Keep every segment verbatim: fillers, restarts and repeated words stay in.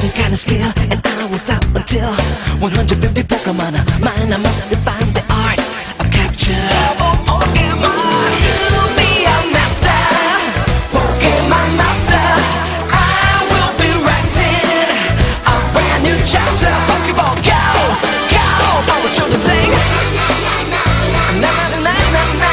this kind of skill, and I won't stop until one hundred fifty Pokemon are mine. I must define the art of capture. Pokemon, to be a master, Pokemon master. I will be writing a brand new chapter. Pokeball, go, go, all the children sing. Na na na na na.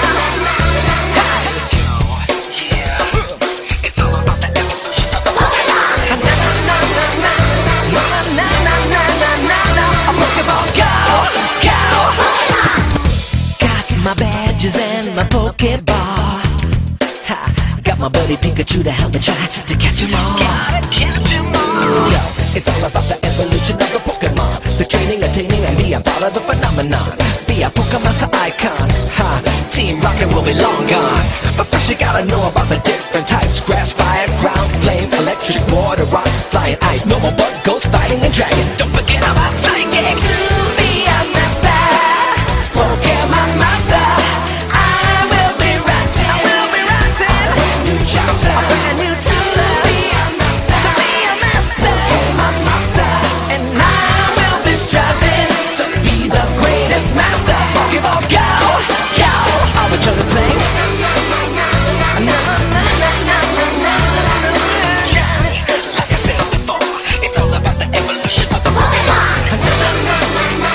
My badges and my Pokeball. Ha, got my buddy Pikachu to help me try to catch 'em all. Gotta catch 'em all. Yo, it's all about the evolution of the Pokemon. The training, attaining, and being part of the phenomenon. Be a Pokemaster icon. Ha, Team Rocket will be long gone. But first you gotta know about the different types. Grass, fire, ground, flame, electric, water, rock, flying, ice. No more bug, ghost, fighting, and dragon. Don't forget about psychic. To be a master, Pokemon master, I will be writing, I will be writing a brand new chapter, a brand new chapter. To be a master, to be a master, Pokemon master, and I will be striving to be the greatest master. Pokeball, go, go, all the children sing. Na na na na na na na. Like I said before, it's all about the evolution of the Pokemon. Na na na na na.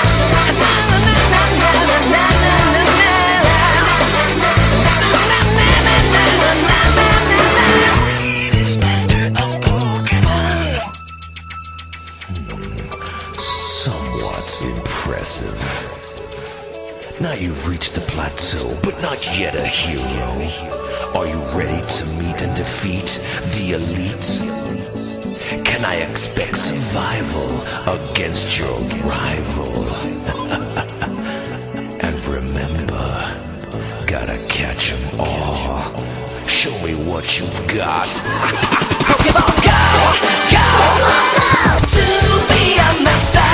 Somewhat impressive. Now you've reached the plateau, but not yet a hero. Are you ready to meet and defeat the elite? Can I expect survival against your rival? And remember, gotta catch 'em all. Show me what you've got. Pokeball, go, go, to be a master.